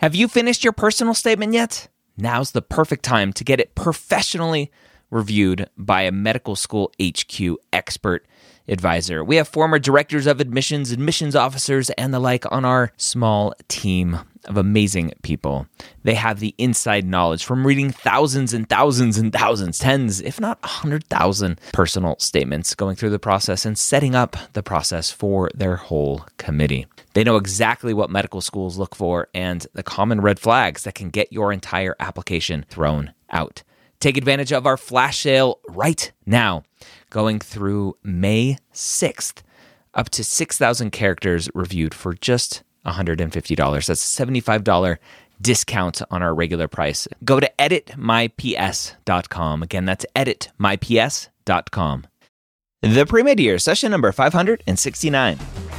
Have you finished your personal statement yet? Now's the perfect time to get it professionally reviewed by a medical school HQ expert advisor. We have former directors of admissions, admissions officers, and the like on our small team of amazing people. They have the inside knowledge from reading thousands and thousands and thousands, tens, if not 100,000 personal statements, going through the process and setting up the process for their whole committee. They know exactly what medical schools look for and the common red flags that can get your entire application thrown out. Take advantage of our flash sale right now, going through May 6th, up to 6,000 characters reviewed for just $150. That's a $75 discount on our regular price. Go to editmyps.com. Again, that's editmyps.com. The Pre-Med Year, session number 569.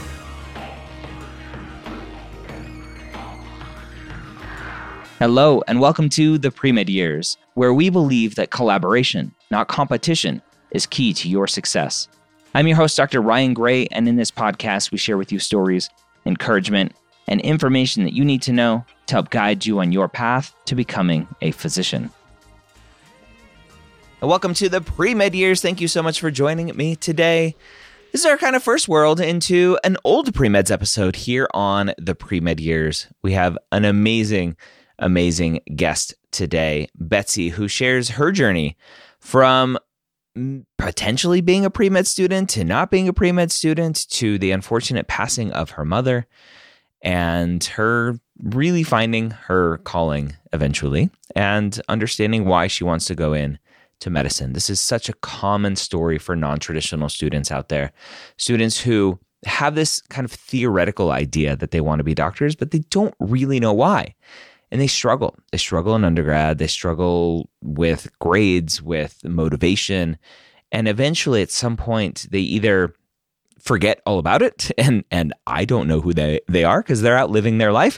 Hello, and welcome to the Pre-Med Years, where we believe that collaboration, not competition, is key to your success. I'm your host, Dr. Ryan Gray, and in this podcast, we share with you stories, encouragement, and information that you need to know to help guide you on your path to becoming a physician. Welcome to the Pre-Med Years. Thank you so much for joining me today. This is our kind of first world into an old Pre-Meds episode here on the Pre-Med Years. We have an amazing guest today, Betsy, who shares her journey from potentially being a pre-med student to not being a pre-med student to the unfortunate passing of her mother and her really finding her calling eventually and understanding why she wants to go in to medicine. This is such a common story for non-traditional students out there. Students who have this kind of theoretical idea that they want to be doctors, but they don't really know why. And they struggle. They struggle in undergrad. They struggle with grades, with motivation. And eventually, at some point, they either forget all about it, and I don't know who they are because they're out living their life.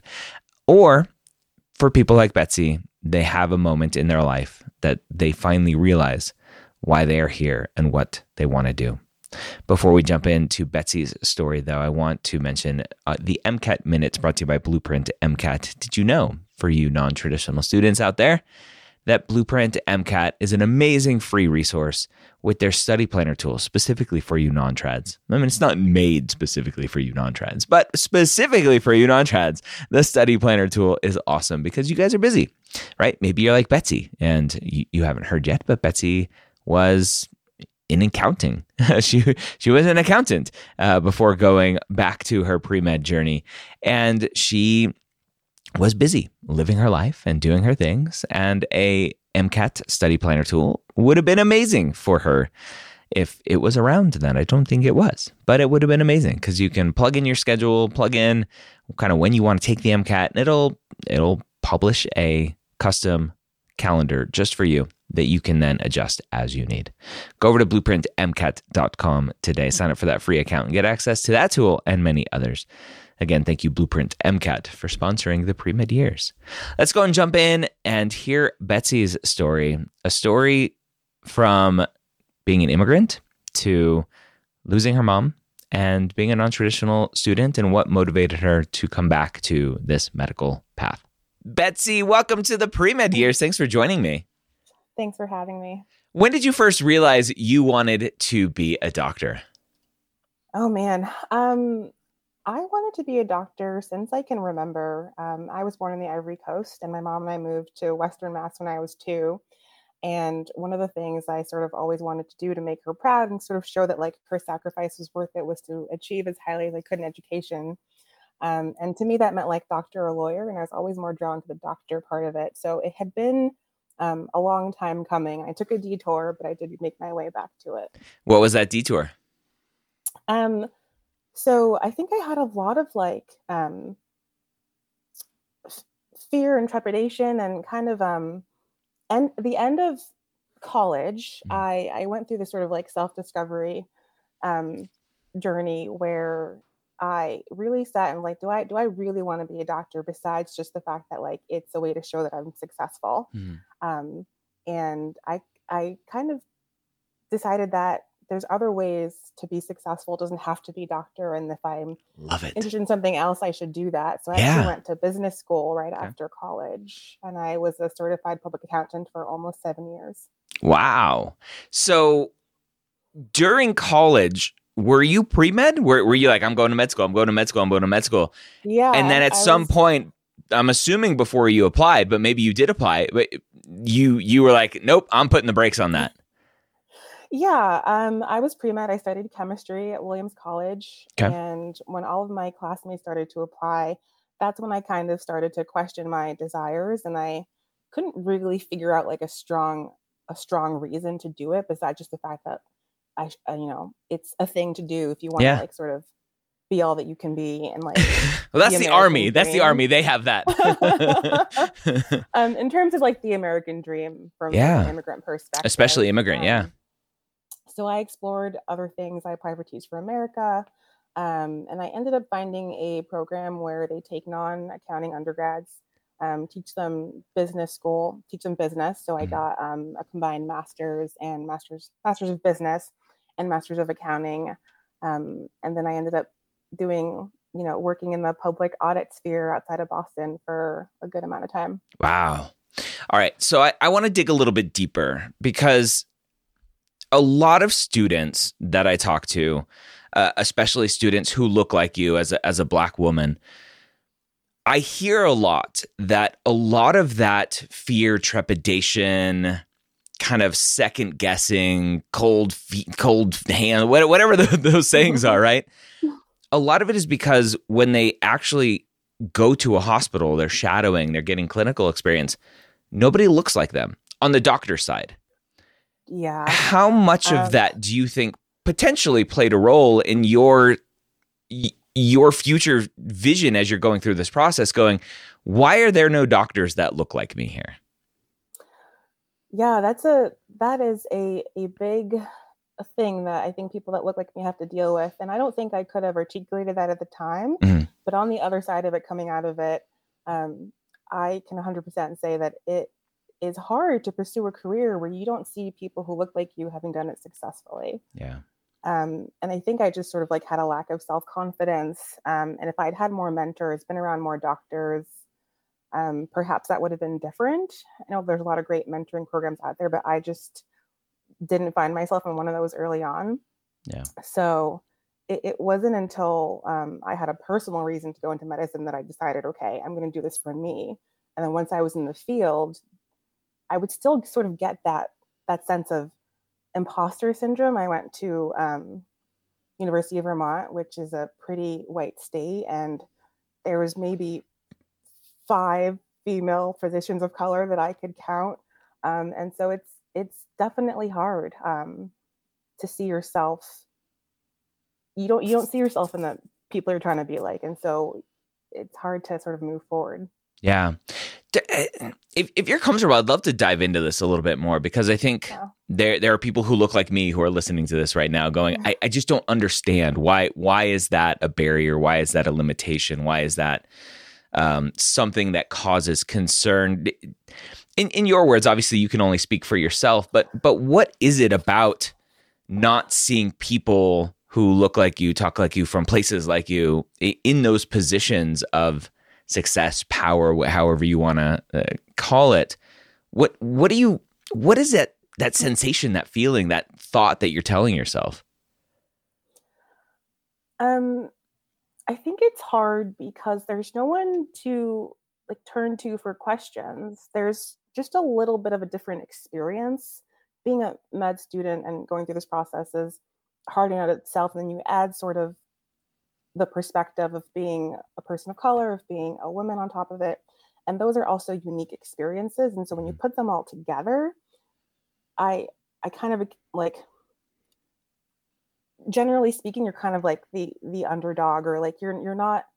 Or for people like Betsy, they have a moment in their life that they finally realize why they are here and what they want to do. Before we jump into Betsy's story, though, I want to mention the MCAT Minutes brought to you by Blueprint MCAT. Did you know, for you non-traditional students out there, that Blueprint MCAT is an amazing free resource with their study planner tool specifically for you non-trads? I mean, it's not made specifically for you non-trads, but specifically for you non-trads, the study planner tool is awesome because you guys are busy, right? Maybe you're like Betsy and you haven't heard yet, but Betsy was in accounting. She was an accountant before going back to her pre-med journey, and she was busy living her life and doing her things, and a MCAT study planner tool would have been amazing for her if it was around then. I don't think it was, but it would have been amazing because you can plug in your schedule, plug in kind of when you want to take the MCAT, and it'll publish a custom calendar just for you that you can then adjust as you need. Go over to blueprintmcat.com today, sign up for that free account and get access to that tool and many others. Again, thank you, Blueprint MCAT, for sponsoring the Pre-Med Years. Let's go and jump in and hear Betsy's story, a story from being an immigrant to losing her mom and being a non-traditional student and what motivated her to come back to this medical path. Betsy, welcome to the Pre-Med Years. Thanks for joining me. Thanks for having me. When did you first realize you wanted to be a doctor? Oh, man. I wanted to be a doctor since I can remember. I was born in the Ivory Coast, and my mom and I moved to Western Mass when I was 2. And one of the things I sort of always wanted to do to make her proud and sort of show that like her sacrifice was worth it was to achieve as highly as I could in education. And to me, that meant like doctor or lawyer. And I was always more drawn to the doctor part of it. So it had been a long time coming. I took a detour, but I did make my way back to it. What was that detour? So I think I had a lot of like fear and trepidation and kind of and the end of college, I went through this sort of like self-discovery journey where I really sat and like, do I really want to be a doctor besides just the fact that like it's a way to show that I'm successful? And I kind of decided that there's other ways to be successful. It doesn't have to be doctor. And if I'm Love it. interested in something else, I should do that. So I actually Yeah. went to business school right Okay. after college, and I was a certified public accountant for almost 7 years. Wow. So during college, were you pre-med? Were you like, I'm going to med school, I'm going to med school, I'm going to med school? Yeah. And then at some point, I'm assuming before you applied, but maybe you did apply, but you were like, nope, I'm putting the brakes on that. Yeah, I was pre-med. I studied chemistry at Williams College. Okay. And when all of my classmates started to apply, that's when I kind of started to question my desires, and I couldn't really figure out like a strong reason to do it besides just the fact that it's a thing to do if you want to like sort of be all that you can be, and like well, that's the Army. That's the Army. They have that. In terms of like the American dream from an immigrant perspective, especially immigrant. So I explored other things. I applied for Teach for America, and I ended up finding a program where they take non-accounting undergrads, teach them business. So I got a combined master's of business and master's of accounting, and then I ended up doing, working in the public audit sphere outside of Boston for a good amount of time. Wow. All right. So I want to dig a little bit deeper, because a lot of students that I talk to, especially students who look like you as a Black woman, I hear a lot of that fear, trepidation, kind of second guessing, cold hand, whatever those sayings are, right? A lot of it is because when they actually go to a hospital, they're shadowing, they're getting clinical experience, nobody looks like them on the doctor side. Yeah. How much of that do you think potentially played a role in your future vision as you're going through this process, going, why are there no doctors that look like me here? Yeah, that is a big thing that I think people that look like me have to deal with. And I don't think I could have articulated that at the time, but on the other side of it, coming out of it, I can 100% say that it is hard to pursue a career where you don't see people who look like you having done it successfully. Yeah. And I think I just sort of like had a lack of self-confidence. And if I'd had more mentors, been around more doctors, perhaps that would have been different. I know there's a lot of great mentoring programs out there, but I just didn't find myself in one of those early on. Yeah. So it wasn't until I had a personal reason to go into medicine that I decided, okay, I'm going to do this for me. And then once I was in the field, I would still sort of get that sense of imposter syndrome. I went to University of Vermont, which is a pretty white state, and there was maybe 5 female physicians of color that I could count, and so it's definitely hard to see yourself. You don't see yourself in the people you're trying to be like, and so it's hard to sort of move forward. Yeah. If you're comfortable, I'd love to dive into this a little bit more, because I think there are people who look like me who are listening to this right now going, I just don't understand why is that a barrier? Why is that a limitation? Why is that something that causes concern? In your words, obviously you can only speak for yourself, but what is it about not seeing people who look like you, talk like you, from places like you in those positions of success, power, however you want to call it? What is that sensation, that feeling, that thought that you're telling yourself? I think it's hard because there's no one to like turn to for questions. There's just a little bit of a different experience. Being a med student and going through this process is hard in itself, and then you add sort of the perspective of being a person of color, of being a woman on top of it. And those are also unique experiences. And so when you put them all together, I kind of like, generally speaking, you're kind of like the underdog, or like you're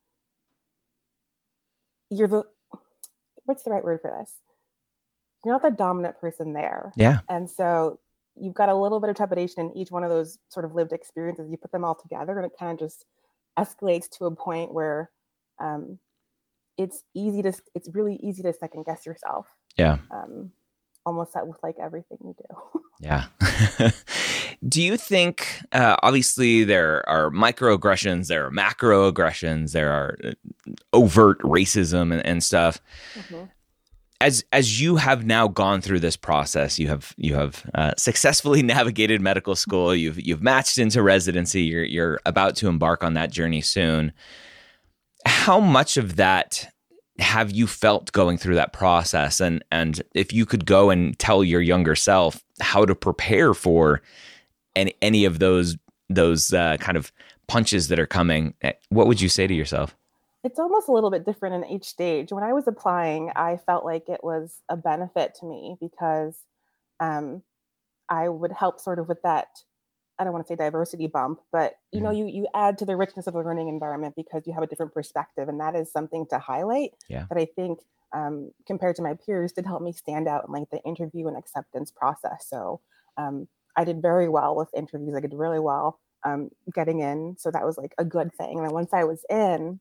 the, what's the right word for this? You're not the dominant person there. Yeah. And so you've got a little bit of trepidation in each one of those sort of lived experiences. You put them all together, and it kind of just escalates to a point where it's really easy to second guess yourself. Yeah. Almost that with like everything you do. Yeah. Do you think, obviously, there are microaggressions, there are macroaggressions, there are overt racism and stuff. Mm-hmm. As you have now gone through this process, you have successfully navigated medical school. You've matched into residency. You're about to embark on that journey soon. How much of that have you felt going through that process? And if you could go and tell your younger self how to prepare for any of those kind of punches that are coming, what would you say to yourself? It's almost a little bit different in each stage. When I was applying, I felt like it was a benefit to me because um, I would help sort of with that. I don't want to say diversity bump, but Mhm. you add to the richness of the learning environment because you have a different perspective, and that is something to highlight. Yeah. That I think, compared to my peers, did help me stand out in like the interview and acceptance process. So um, I did very well with interviews. I did really well getting in, so that was like a good thing. And then once I was in,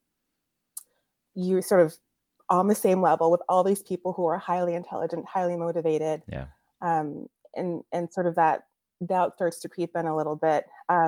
you sort of on the same level with all these people who are highly intelligent, highly motivated, Yeah. and sort of that doubt starts to creep in a little bit.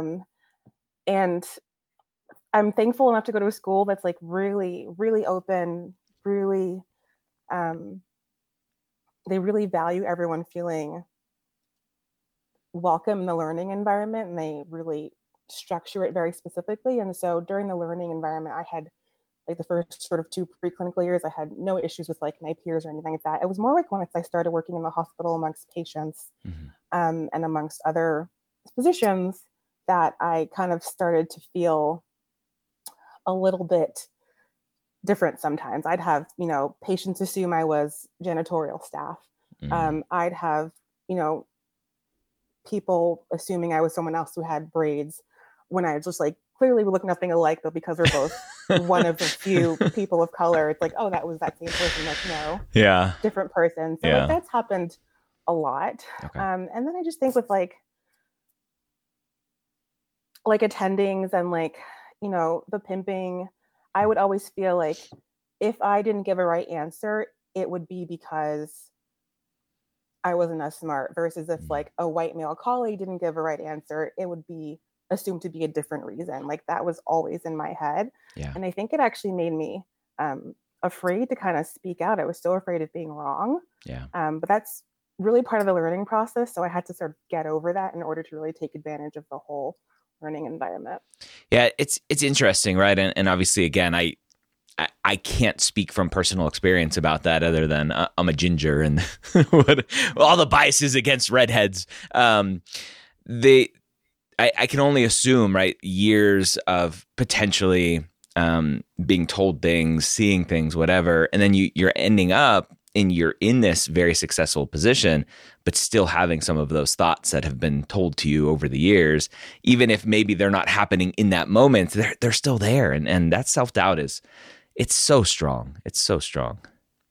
And I'm thankful enough to go to a school that's like really, really open, really, um, they really value everyone feeling welcome in the learning environment, and they really structure it very specifically. And so during the learning environment, I had like the first sort of 2 preclinical years, I had no issues with like my peers or anything like that. It was more like once I started working in the hospital amongst patients Mhm. and amongst other physicians that I kind of started to feel a little bit different sometimes. I'd have, patients assume I was janitorial staff. Mm. I'd have, you know, people assuming I was someone else who had braids when I just like clearly we look nothing alike, but because we're both one of the few people of color, it's like, oh, that was that same person. Like, no, Yeah. different person. So like Yeah. that's happened a lot. Okay. And then I just think with like attendings and like, the pimping, I would always feel like if I didn't give a right answer, it would be because I wasn't as smart versus if Mm. like a white male colleague didn't give a right answer, it would be assumed to be a different reason. Like that was always in my head. Yeah. And I think it actually made me afraid to kind of speak out. I was so afraid of being wrong. Yeah. But that's really part of the learning process. So I had to sort of get over that in order to really take advantage of the whole learning environment. Yeah. It's interesting, right? And obviously, again, I can't speak from personal experience about that other than I'm a ginger and all the biases against redheads. They, I can only assume, right? Years of potentially being told things, seeing things, whatever, and then you're ending up you're in this very successful position, but still having some of those thoughts that have been told to you over the years, even if maybe they're not happening in that moment, they're still there, and that self doubt it's so strong. It's so strong.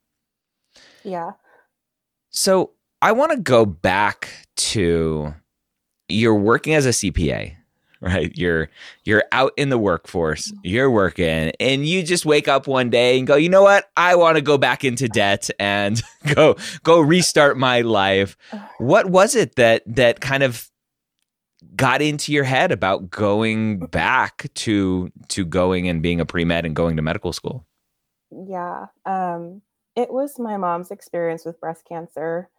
Yeah. So I want to go back to you're working as a CPA, right? You're out in the workforce, you're working, and you just wake up one day and go, you know what? I want to go back into debt and go restart my life. What was it that kind of got into your head about going back to going and being a pre-med and going to medical school? Yeah. It was my mom's experience with breast cancer.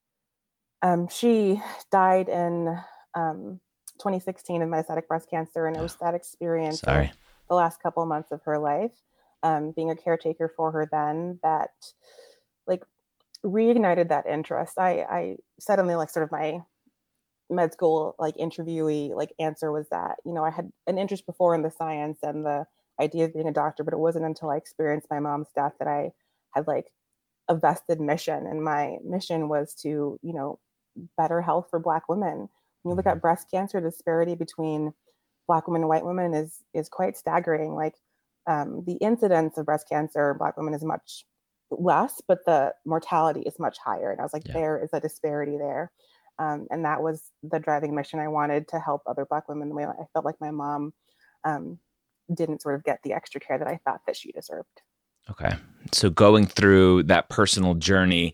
She died in 2016 of metastatic breast cancer, and it was that experience of Sorry. the last couple of months of her life, being a caretaker for her then, that like reignited that interest. I said on the like sort of my med school like interviewee like answer was that I had an interest before in the science and the idea of being a doctor, but it wasn't until I experienced my mom's death that I had like a vested mission, and my mission was to better health for Black women. When you look Mhm. at breast cancer, the disparity between Black women and white women is quite staggering. Like the incidence of breast cancer in Black women is much less, but the mortality is much higher. And I was like, Yeah. there is a disparity there. And that was the driving mission. I wanted to help other Black women the way I felt like my mom um, didn't sort of get the extra care that I thought that she deserved. Okay. So going through that personal journey,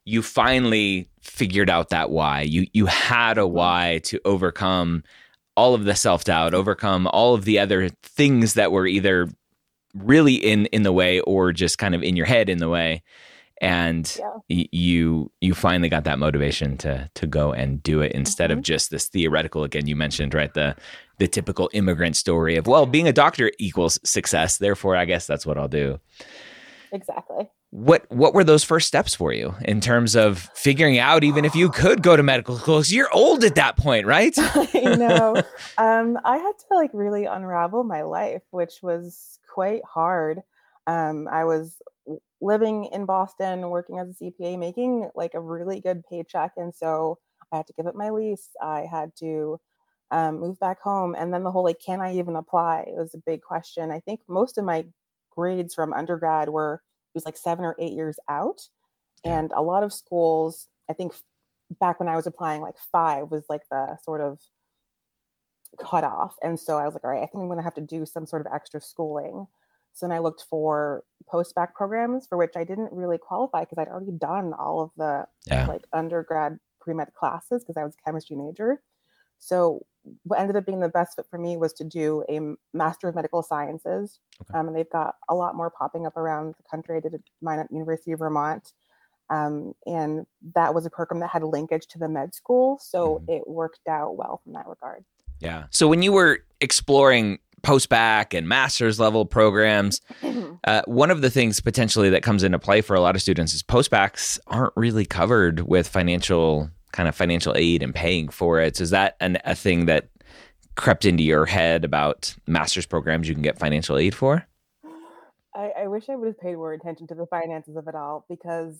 you finally figured out that why. You had a why to overcome all of the self-doubt, overcome all of the other things that were either really in the way or just kind of in your head in the way. And you finally got that motivation to go and do it instead of just this theoretical, again, you mentioned, right? The typical immigrant story of, well, being a doctor equals success. Therefore, I guess that's what I'll do. Exactly. What were those first steps for you in terms of figuring out even if you could go to medical school? 'Cause you're old at that point, right? I know. I had to like really unravel my life, which was quite hard. I was living in Boston, working as a CPA, making like a really good paycheck. And so I had to give up my lease. I had to move back home. And then the whole, like, can I even apply? It was a big question. I think most of my grades from undergrad it was like 7 or 8 years out. And a lot of schools, I think back when I was applying, like 5 was like the sort of cutoff. And so I was like, all right, I think I'm going to have to do some sort of extra schooling. So then I looked for post-bac programs for which I didn't really qualify because I'd already done all of the like undergrad pre-med classes because I was a chemistry major. So what ended up being the best fit for me was to do a Master of Medical Sciences. And they've got a lot more popping up around the country. I did mine at University of Vermont. And that was a program that had a linkage to the med school. So it worked out well from that regard. Yeah. So when you were exploring post-bac and master's level programs, one of the things potentially that comes into play for a lot of students is post-bacs aren't really covered with financial aid and paying for it. So is that a thing that crept into your head about master's programs you can get financial aid for? I wish I would have paid more attention to the finances of it all because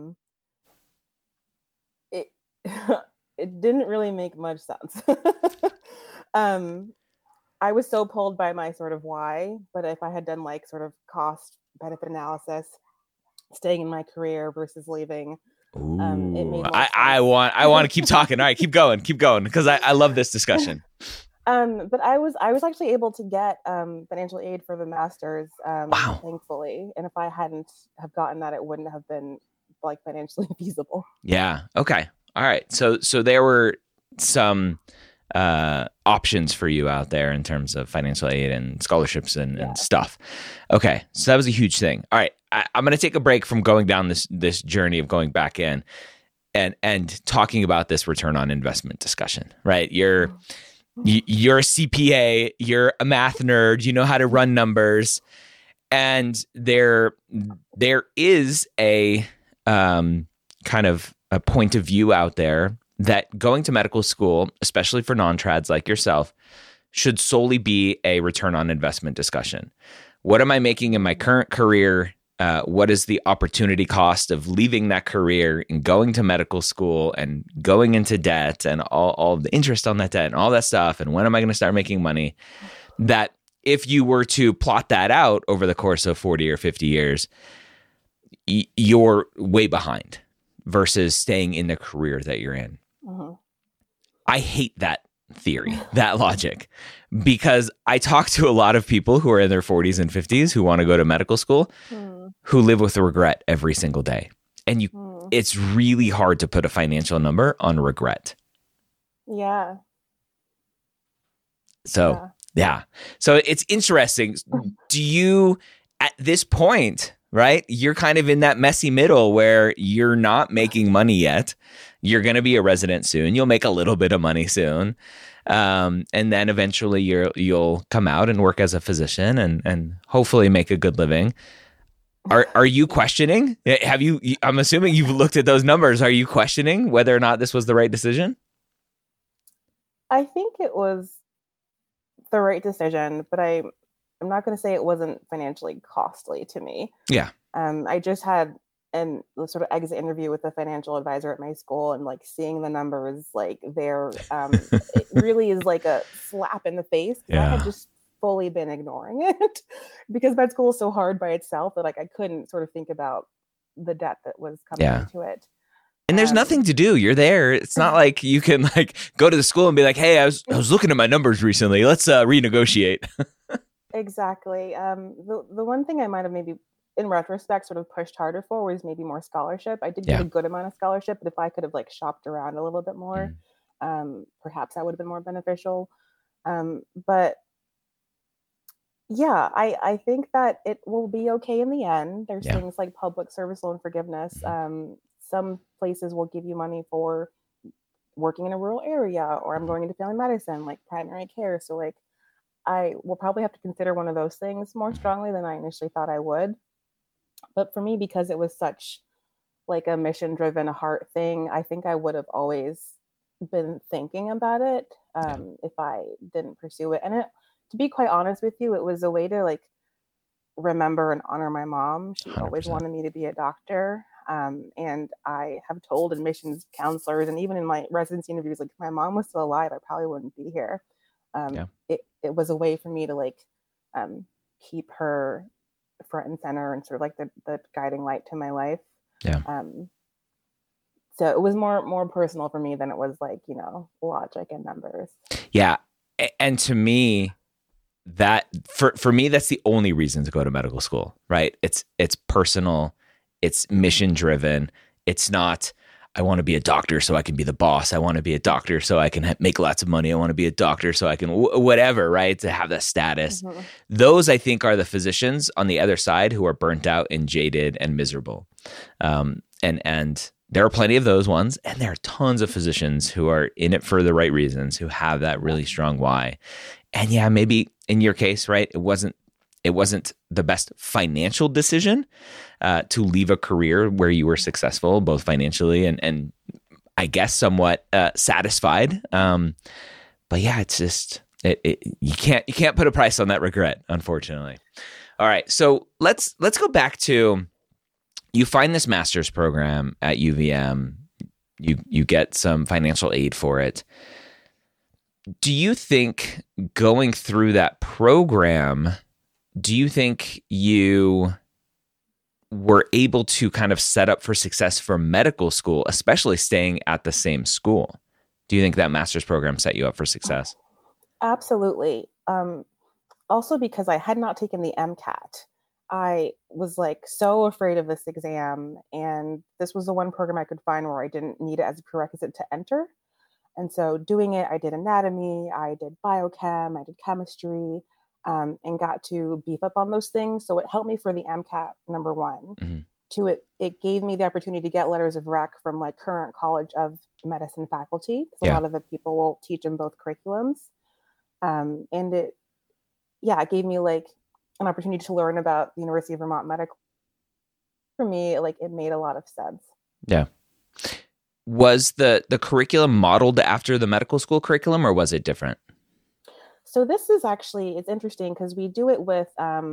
it it didn't really make much sense. I was so pulled by my sort of why, but if I had done like sort of cost benefit analysis, staying in my career versus leaving, it made more sense. I want to keep talking. All right, keep going, because I love this discussion. But I was actually able to get financial aid for the master's, Wow. thankfully. And if I hadn't have gotten that, it wouldn't have been like financially feasible. Yeah. Okay. All right. So there were some options for you out there in terms of financial aid and scholarships and stuff. Okay. So that was a huge thing. All right. I'm going to take a break from going down this journey of going back in and talking about this return on investment discussion, right? You're a CPA, you're a math nerd, you know how to run numbers. And there is a kind of a point of view out there that going to medical school, especially for non-trads like yourself, should solely be a return on investment discussion. What am I making in my current career? What is the opportunity cost of leaving that career and going to medical school and going into debt and all the interest on that debt and all that stuff? And when am I going to start making money? That if you were to plot that out over the course of 40 or 50 years, you're way behind versus staying in the career that you're in. I hate that theory, that logic, because I talk to a lot of people who are in their 40s and 50s who want to go to medical school, who live with regret every single day. And it's really hard to put a financial number on regret. Yeah. So, yeah. So it's interesting. Do you, at this point, right, you're kind of in that messy middle where you're not making money yet. You're going to be a resident soon. You'll make a little bit of money soon. And then eventually you'll come out and work as a physician and hopefully make a good living. Are you questioning? I'm assuming you've looked at those numbers. Are you questioning whether or not this was the right decision? I think it was the right decision, but I'm not going to say it wasn't financially costly to me. Yeah. I just had a sort of exit interview with the financial advisor at my school, and like seeing the numbers, like it really is like a slap in the face. I had just fully been ignoring it because med school is so hard by itself that like I couldn't sort of think about the debt that was coming into it. And there's nothing to do. You're there. It's not like you can like go to the school and be like, "Hey, I was looking at my numbers recently. Let's renegotiate." Exactly. The one thing I might have maybe in retrospect sort of pushed harder for was maybe more scholarship. I did get Yeah. a good amount of scholarship, but if I could have like shopped around a little bit more, Mm. perhaps that would have been more beneficial. But yeah, I think that it will be okay in the end. There's Yeah. things like public service loan forgiveness. Mhm. Some places will give you money for working in a rural area, or I'm Mhm. going into family medicine, like primary care. So like I will probably have to consider one of those things more Mhm. strongly than I initially thought I would. But for me, because it was such like a mission driven heart thing, I think I would have always been thinking about it Yeah. if I didn't pursue it. And to be quite honest with you, it was a way to like remember and honor my mom. She always 100%. wanted me to be a doctor. And I have told admissions counselors and even in my residency interviews, like if my mom was still alive, I probably wouldn't be here. Yeah. It was a way for me to like um, keep her front and center and sort of like the guiding light to my life. Yeah. Um, so it was more personal for me than it was like, logic and numbers. Yeah. And to me, that for me, that's the only reason to go to medical school, right? It's personal, it's mission driven. It's not, I want to be a doctor so I can be the boss. I want to be a doctor so I can make lots of money. I want to be a doctor so I can whatever, right? To have that status. Mm-hmm. Those, I think, are the physicians on the other side who are burnt out and jaded and miserable. And there are plenty of those ones, and there are tons of physicians who are in it for the right reasons, who have that really strong why. And yeah, maybe in your case, right, it wasn't the best financial decision to leave a career where you were successful, both financially and I guess somewhat satisfied. But yeah, it's just you can't put a price on that regret, unfortunately. All right, so let's go back to, you find this master's program at UVM. You get some financial aid for it. Do you think going through that program, do you think you were able to kind of set up for success for medical school, especially staying at the same school? Do you think that master's program set you up for success? Absolutely. Also because I had not taken the MCAT. I was like so afraid of this exam, and this was the one program I could find where I didn't need it as a prerequisite to enter. And so doing it, I did anatomy, I did biochem, I did chemistry, and got to beef up on those things. So it helped me for the MCAT, number one. Mm-hmm. Two, it gave me the opportunity to get letters of rec from like current College of Medicine faculty. So a lot of the people will teach in both curriculums. And it gave me like an opportunity to learn about the University of Vermont Medical. For me, like it made a lot of sense. Yeah. Was the curriculum modeled after the medical school curriculum, or was it different? So this is actually, it's interesting because we do it with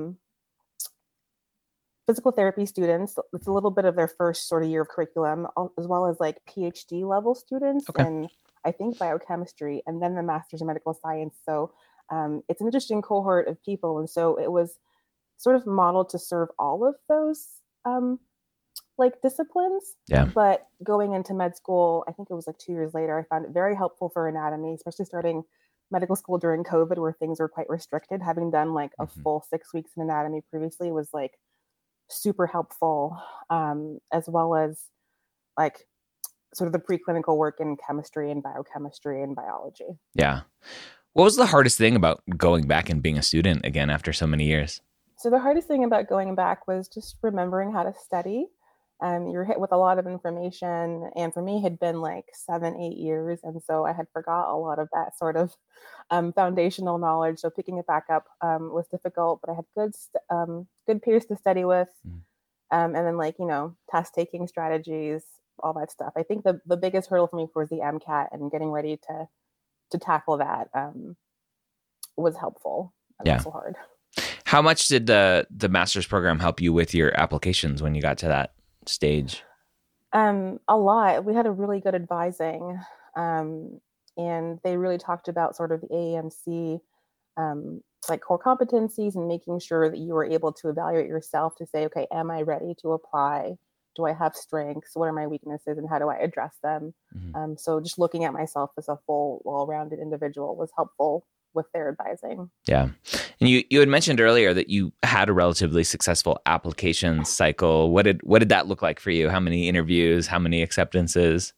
physical therapy students. It's a little bit of their first sort of year of curriculum, as well as like PhD level students, Okay. and I think biochemistry, and then the master's in medical science. So it's an interesting cohort of people. And so it was sort of modeled to serve all of those like disciplines. Yeah. But going into med school, I think it was like 2 years later, I found it very helpful for anatomy, especially starting medical school during COVID where things were quite restricted. Having done like a full 6 weeks in anatomy previously was like super helpful, as well as like sort of the preclinical work in chemistry and biochemistry and biology. Yeah. What was the hardest thing about going back and being a student again after so many years? So the hardest thing about going back was just remembering how to study. You're hit with a lot of information, and for me, it had been like 7-8 years, and so I had forgot a lot of that sort of foundational knowledge. So picking it back up was difficult, but I had good peers to study with, and then like test taking strategies, all that stuff. I think the biggest hurdle for me was the MCAT, and getting ready to tackle that was helpful and also hard. How much did the master's program help you with your applications when you got to that stage? A lot. We had a really good advising, and they really talked about sort of the AAMC, like core competencies, and making sure that you were able to evaluate yourself to say, okay, am I ready to apply? Do I have strengths? What are my weaknesses, and how do I address them? So just looking at myself as a full, well-rounded individual was helpful with their advising. Yeah. And you had mentioned earlier that you had a relatively successful application cycle. What did that look like for you? How many interviews, how many acceptances?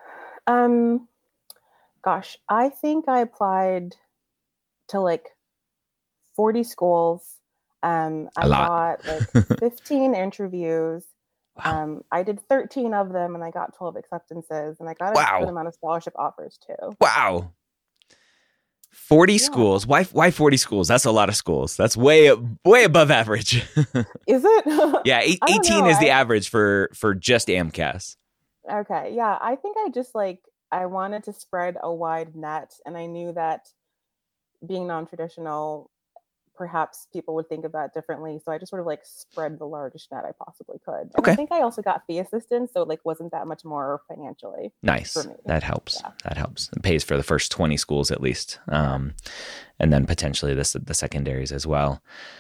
Gosh, I think I applied to like 40 schools. I got like 15 interviews. Wow. I did 13 of them and I got 12 acceptances, and I got a good amount of scholarship offers too. Wow. 40 schools. Why 40 schools? That's a lot of schools. That's way above average. Is it? Yeah, 18 is the average for just AMCAS. Okay. Yeah, I think I just I wanted to spread a wide net, and I knew that being non-traditional, perhaps people would think of that differently. So I just sort of spread the largest net I possibly could. And I think I also got fee assistance, so it wasn't that much more financially. Nice. For me. That helps. Yeah. That helps. It pays for the first 20 schools at least. And then potentially the secondaries as well.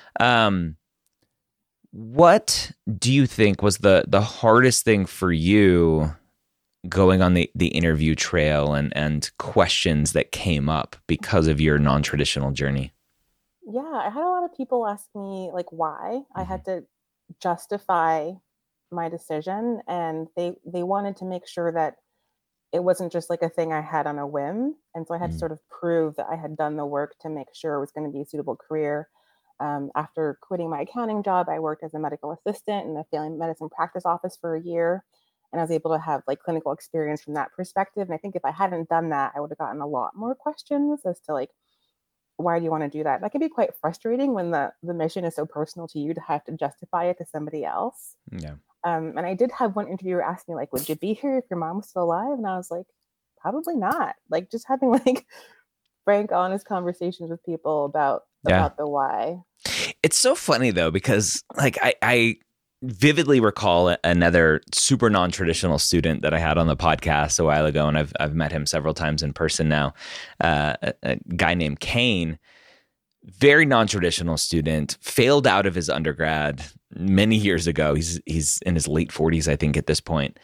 What do you think was the hardest thing for you going on the interview trail and questions that came up because of your non-traditional journey? Yeah, I had a lot of people ask me why. I had to justify my decision, and they wanted to make sure that it wasn't just a thing I had on a whim. And so I had to sort of prove that I had done the work to make sure it was going to be a suitable career. After quitting my accounting job, I worked as a medical assistant in the family medicine practice office for a year. And I was able to have clinical experience from that perspective. And I think if I hadn't done that, I would have gotten a lot more questions as to why do you want to do that? That can be quite frustrating when the mission is so personal to you to have to justify it to somebody else. Yeah. And I did have one interviewer ask me would you be here if your mom was still alive? And I was like, probably not. Just having frank, honest conversations with people about the why. It's so funny though, because I vividly recall another super non-traditional student that I had on the podcast a while ago, and I've met him several times in person now. A guy named Kane, very non-traditional student, failed out of his undergrad many years ago. He's in his late 40s, I think, at this point.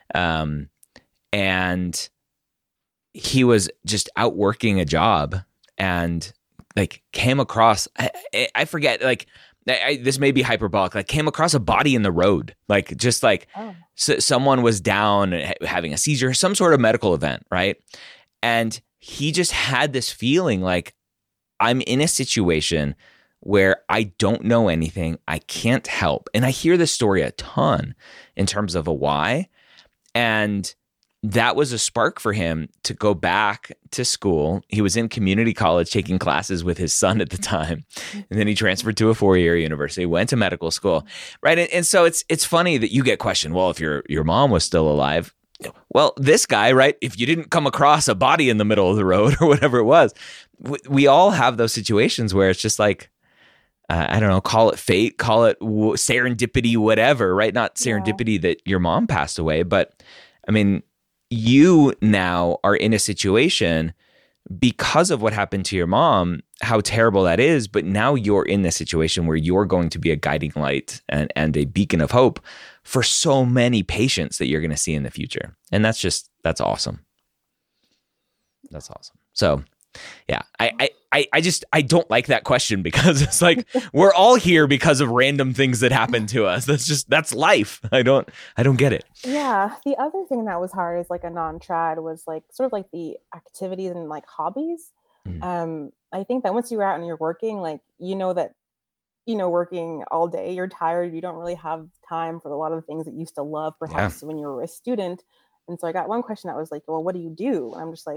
And he was just out working a job and came across, I forget, this may be hyperbolic, came across a body in the road, someone was down having a seizure, some sort of medical event, right? And he just had this feeling I'm in a situation where I don't know anything, I can't help. And I hear this story a ton in terms of a why. And that was a spark for him to go back to school. He was in community college taking classes with his son at the time. And then he transferred to a 4-year university, went to medical school, right? And so it's funny that you get questioned, well, if your mom was still alive, well, this guy, right? If you didn't come across a body in the middle of the road or whatever it was, we all have those situations where it's just I don't know, call it fate, call it serendipity, whatever, right? Not serendipity that your mom passed away, but I mean, you now are in a situation because of what happened to your mom, how terrible that is. But now you're in this situation where you're going to be a guiding light and a beacon of hope for so many patients that you're going to see in the future. And that's awesome. That's awesome. So yeah, I don't like that question because it's we're all here because of random things that happen to us. That's life. I don't get it. Yeah. The other thing that was hard as a non-trad was sort of the activities and hobbies. I think that once you're out and you're working, that, working all day, you're tired. You don't really have time for a lot of the things that you used to love, perhaps when you were a student. And so I got one question that was well, what do you do? And I'm just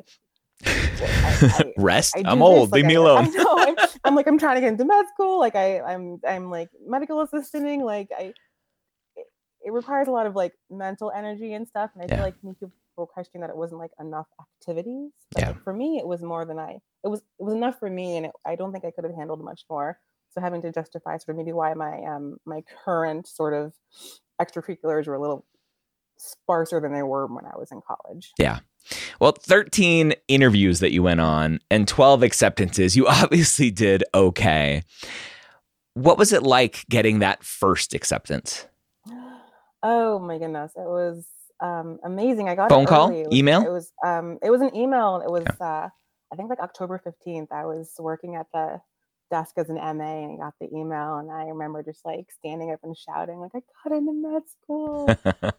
rest. I'm old. Leave me alone. I know. I'm trying to get into med school. I'm medical assisting. It requires a lot of mental energy and stuff. And I feel many people were questioning that it wasn't enough activities. But for me, it was more than it was enough for me, and I don't think I could have handled much more. So having to justify sort of maybe why my current sort of extracurriculars were a little sparser than they were when I was in college. Yeah. Well, 13 interviews that you went on and 12 acceptances. You obviously did okay. What was it like getting that first acceptance? Oh my goodness. It was amazing. I got phone it call, early. Email? It was an email. It was I think like October 15th, I was working at the desk as an MA and got the email. And I remember just like standing up and shouting, like, I got into med school.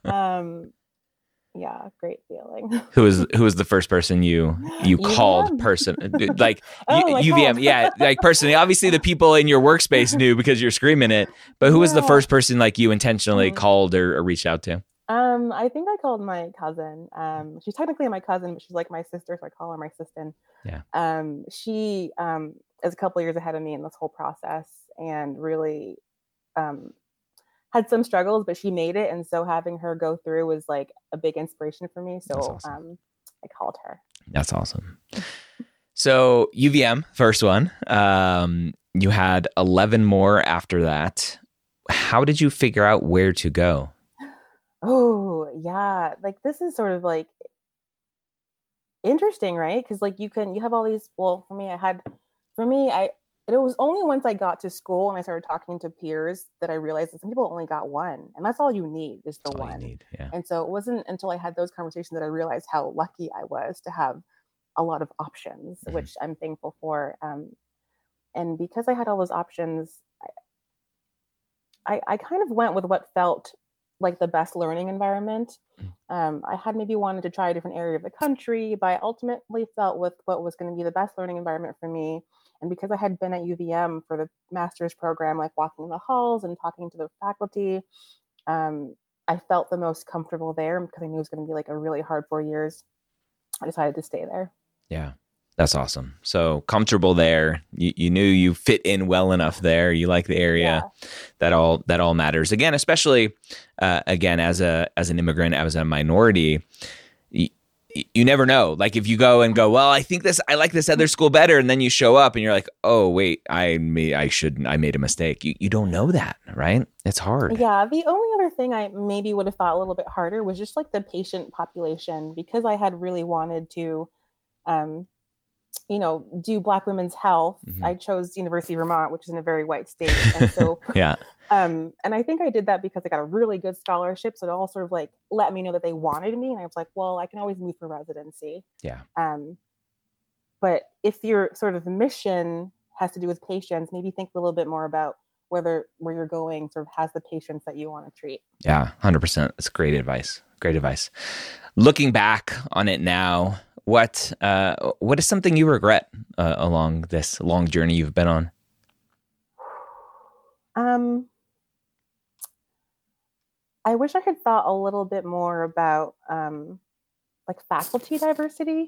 Yeah, great feeling. Who was the first person you called person like UVM? Yeah, like personally. Obviously, the people in your workspace knew because you're screaming it. But who was the first person like you intentionally called or reached out to? I think I called my cousin. She's technically my cousin, but she's like my sister, so I call her my sister. Yeah. She is a couple years ahead of me in this whole process, and really had some struggles, but she made it. And so having her go through was like a big inspiration for me. So awesome. I called her. That's awesome. So UVM, first one. You had 11 more after that. How did you figure out where to go? Oh, yeah. Like this is sort of like interesting, right? Because like you have all these, well, it was only once I got to school and I started talking to peers that I realized that some people only got one, and that's all you need is the one. Yeah. And so it wasn't until I had those conversations that I realized how lucky I was to have a lot of options, which I'm thankful for. And because I had all those options, I kind of went with what felt like the best learning environment. I had maybe wanted to try a different area of the country, but I ultimately felt with what was going to be the best learning environment for me. And because I had been at UVM for the master's program, like walking the halls and talking to the faculty, I felt the most comfortable there because I knew it was going to be like a really hard 4 years. I decided to stay there. Yeah, that's awesome. So comfortable there. You knew you fit in well enough there. You like the area. Yeah. That all matters. Again, especially again as an immigrant, as a minority. You never know. Like if you go, well, I like this other school better. And then you show up and you're like, oh, wait, I made a mistake. You don't know that, right? It's hard. Yeah. The only other thing I maybe would have thought a little bit harder was just like the patient population, because I had really wanted to, do Black women's health. I chose University of Vermont, which is in a very white state. And so, yeah. And I think I did that because I got a really good scholarship. So it all sort of like let me know that they wanted me. And I was like, well, I can always move for residency. Yeah. But if your sort of mission has to do with patients, maybe think a little bit more about where you're going sort of has the patients that you want to treat. Yeah, 100%. That's great advice. Great advice. Looking back on it now, what is something you regret along this long journey you've been on? I wish I had thought a little bit more about like faculty diversity.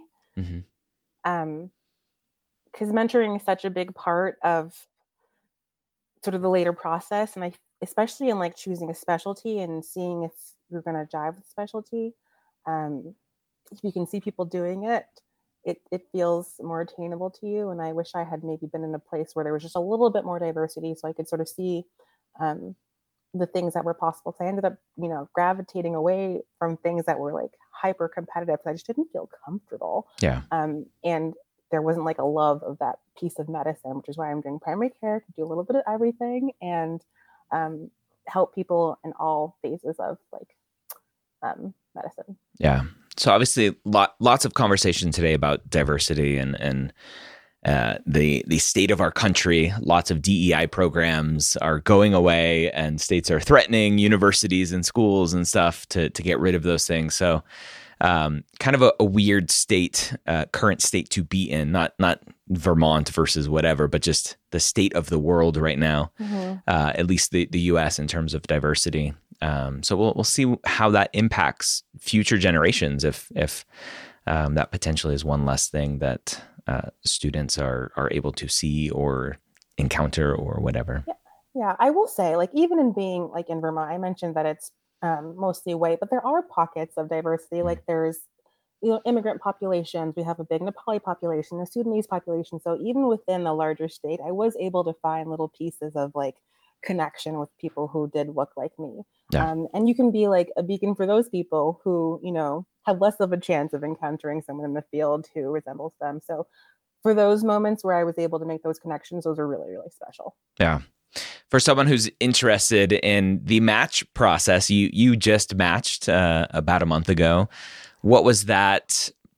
Because mentoring is such a big part of sort of the later process, and especially in like choosing a specialty and seeing if you're going to jive with specialty. If you can see people doing it, it feels more attainable to you. And I wish I had maybe been in a place where there was just a little bit more diversity, so I could sort of see the things that were possible. So I ended up, gravitating away from things that were like hyper competitive. I just didn't feel comfortable. Yeah. And there wasn't like a love of that piece of medicine, which is why I'm doing primary care, to do a little bit of everything and help people in all phases of like medicine. Yeah. So obviously lots of conversation today about diversity and the state of our country. Lots of DEI programs are going away, and states are threatening universities and schools and stuff to get rid of those things. So kind of a weird state, current state to be in, not Vermont versus whatever, but just the state of the world right now, at least the US in terms of diversity. So we'll see how that impacts future generations if that potentially is one less thing that students are able to see or encounter or whatever. Yeah, I will say, like, even in being like in Vermont, I mentioned that it's mostly white, but there are pockets of diversity. Like there's, immigrant populations. We have a big Nepali population, a Sudanese population. So even within the larger state, I was able to find little pieces of like connection with people who did look like me. Yeah. And you can be like a beacon for those people who, have less of a chance of encountering someone in the field who resembles them. So for those moments where I was able to make those connections, those are really, really special. Yeah. For someone who's interested in the match process, you just matched about a month ago. What was that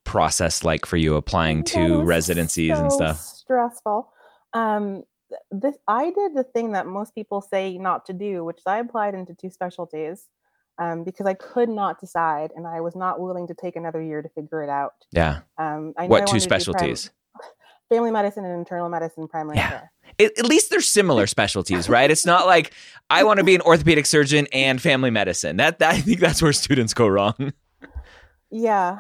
process like for you applying That to was residencies and so stuff? stressful. I did the thing that most people say not to do, which is I applied into 2 specialties because I could not decide, and I was not willing to take another year to figure it out. Yeah. I knew What I 2 wanted to do specialties? family medicine and internal medicine, primary Yeah. care. At least they're similar specialties, right? It's not like I want to be an orthopedic surgeon and family medicine. That I think that's where students go wrong. Yeah.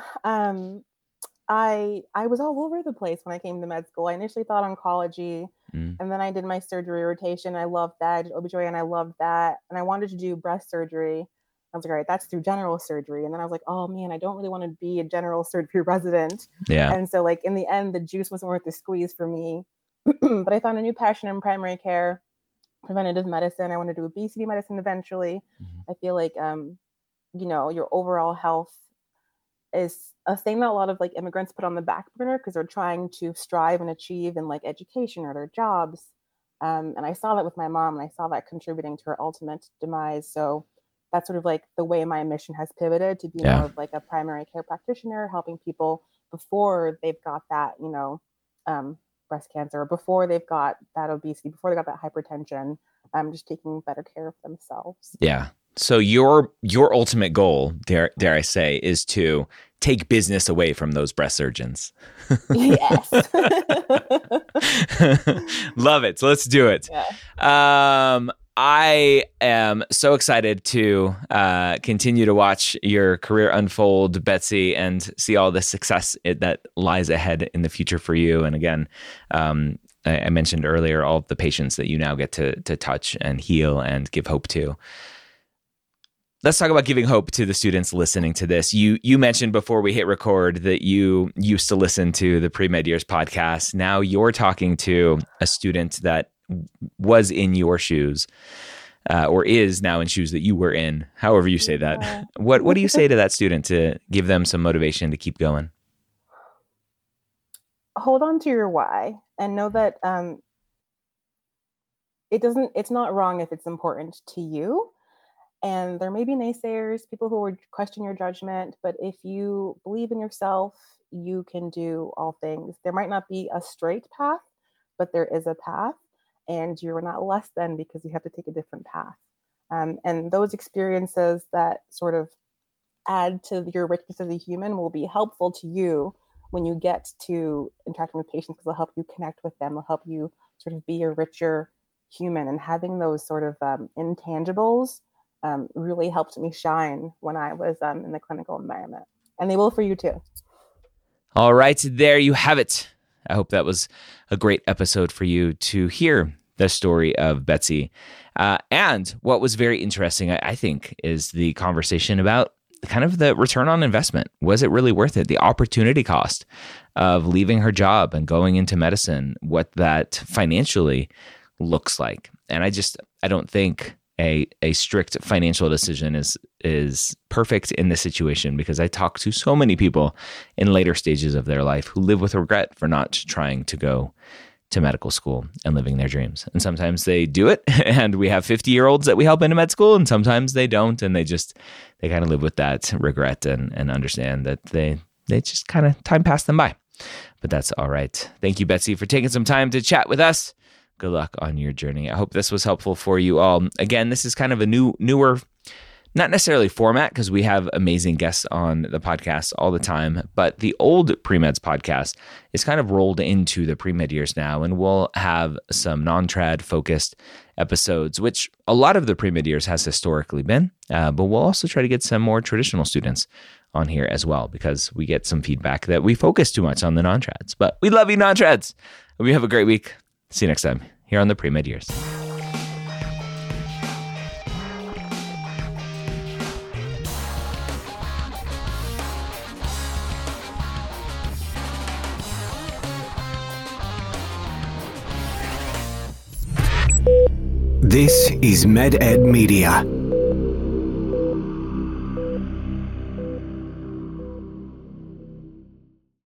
I was all over the place when I came to med school. I initially thought oncology, and then I did my surgery rotation. I loved that. I did OBGYN, I loved that. And I wanted to do breast surgery. I was like, all right, that's through general surgery. And then I was like, oh man, I don't really want to be a general surgery resident. Yeah. And so like in the end, the juice wasn't worth the squeeze for me. But I found a new passion in primary care, preventative medicine. I want to do obesity medicine eventually. I feel like, your overall health is a thing that a lot of like immigrants put on the back burner because they're trying to strive and achieve in like education or their jobs. And I saw that with my mom, and I saw that contributing to her ultimate demise. So that's sort of like the way my mission has pivoted to be more of like a primary care practitioner, helping people before they've got that, breast cancer, before they've got that obesity, before they got that hypertension, just taking better care of themselves. Yeah. So your ultimate goal, dare I say, is to take business away from those breast surgeons. Yes. Love it. So let's do it. Yeah. I am so excited to continue to watch your career unfold, Betsy, and see all the success that lies ahead in the future for you. And again, I mentioned earlier all of the patients that you now get to touch and heal and give hope to. Let's talk about giving hope to the students listening to this. You mentioned before we hit record that you used to listen to the Pre-Med Years podcast. Now you're talking to a student that was in your shoes, or is now in shoes that you were in, however you say that. Yeah. What do you say to that student to give them some motivation to keep going? Hold on to your why and know that it's not wrong if it's important to you. And there may be naysayers, people who would question your judgment, but if you believe in yourself, you can do all things. There might not be a straight path, but there is a path, and you're not less than because you have to take a different path. And those experiences that sort of add to your richness as a human will be helpful to you when you get to interacting with patients, because they'll help you connect with them. They'll help you sort of be a richer human, and having those sort of intangibles really helped me shine when I was in the clinical environment. And they will for you too. All right, there you have it. I hope that was a great episode for you to hear the story of Betsy. And what was very interesting, I think, is the conversation about kind of the return on investment. Was it really worth it? The opportunity cost of leaving her job and going into medicine, what that financially looks like. And I don't think a strict financial decision is perfect in this situation, because I talk to so many people in later stages of their life who live with regret for not trying to go to medical school and living their dreams. And sometimes they do it, and we have 50-year-olds that we help into med school, and sometimes they don't, and they kind of live with that regret and understand that they just kind of time passed them by. But that's all right. Thank you, Betsy, for taking some time to chat with us. Good luck on your journey. I hope this was helpful for you all. Again, this is kind of a newer, not necessarily format, because we have amazing guests on the podcast all the time, but the old Pre-Meds podcast is kind of rolled into the Pre-Med Years now, and we'll have some non-trad focused episodes, which a lot of the Pre-Med Years has historically been, but we'll also try to get some more traditional students on here as well, because we get some feedback that we focus too much on the non-trads. But we love you, non-trads. Hope you have a great week. See you next time here on the Pre-Med Years. This is MedEd Media.